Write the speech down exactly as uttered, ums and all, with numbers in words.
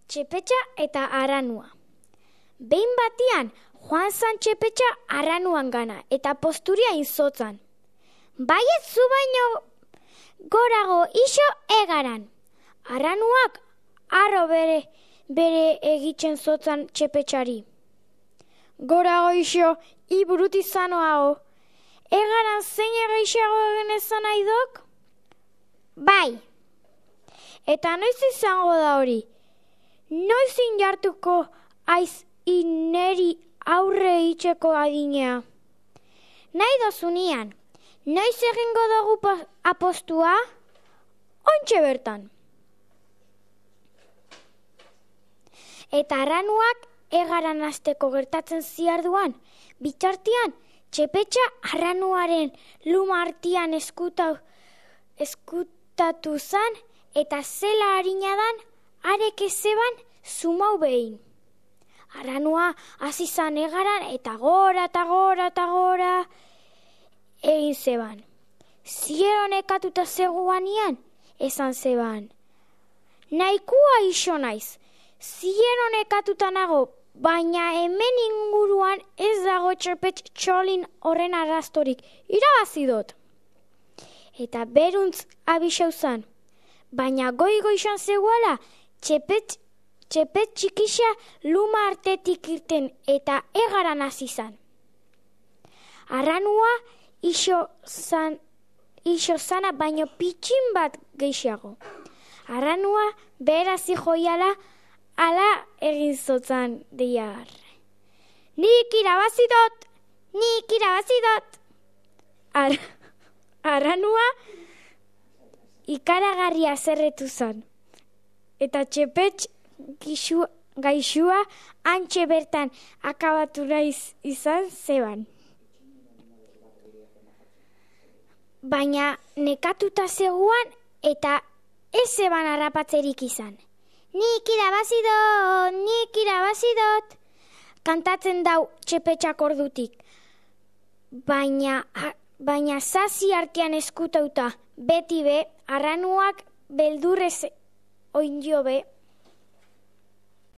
Txepetxa eta Aranua. Behin batian, joan zan Txepetxa Aranuan gana eta posturia inzotzan. Baiet zu baino gorago iso egaran. Aranuak arro bere, bere egitzen zotzan Txepetxari. Gorago iso, iburuti zanoago. Egaran zein egeixago egin ezan nahi dok? Bai. Eta noiz izango da hori? Noiz injartuko aiz ineri aurre itxeko adinea. Nahi dozunian, noiz egingo dugu apostua? Ontxe bertan. Eta Aranuak egaran hasteko gertatzen ziarduan, bitartean, Txepetxa Aranuaren luma artian eskuta, eskutatu zan, eta zela harinadan, arek ezeban zumau behin. Aranua hasi zan egaran eta gora eta gora eta gora egin zeban. Ziero nekatuta zegoanian, esan zeban. Nahikua iso naiz, ziero nekatuta nago, baina hemen inguruan ez dago Txepetx txolin horren arrastorik, irabazi dut. Eta beruntz abixau zan, baina goi-goixan zegoela, Txepetx, txepetx txikisa luma artetik irten eta egaran hasi zan. Aranua iso zan, iso zana baino pitxin bat gehiago. Aranua berazi joiala ala egin zotzan diar. Nik irabazi dut, nik irabazi dut. Ar, Aranua ikaragarria zerretu zan. Eta Txepetx gaixua antxe bertan akabatu nahi izan zeban. Baina nekatuta zegoan eta ez zeban harrapatzerik izan. Nik irabazi dut, nik irabazi dut, kantatzen dau Txepetxak ordutik. Baina, baina zazi artean eskutauta beti be, Aranuak beldurrez oin jo be,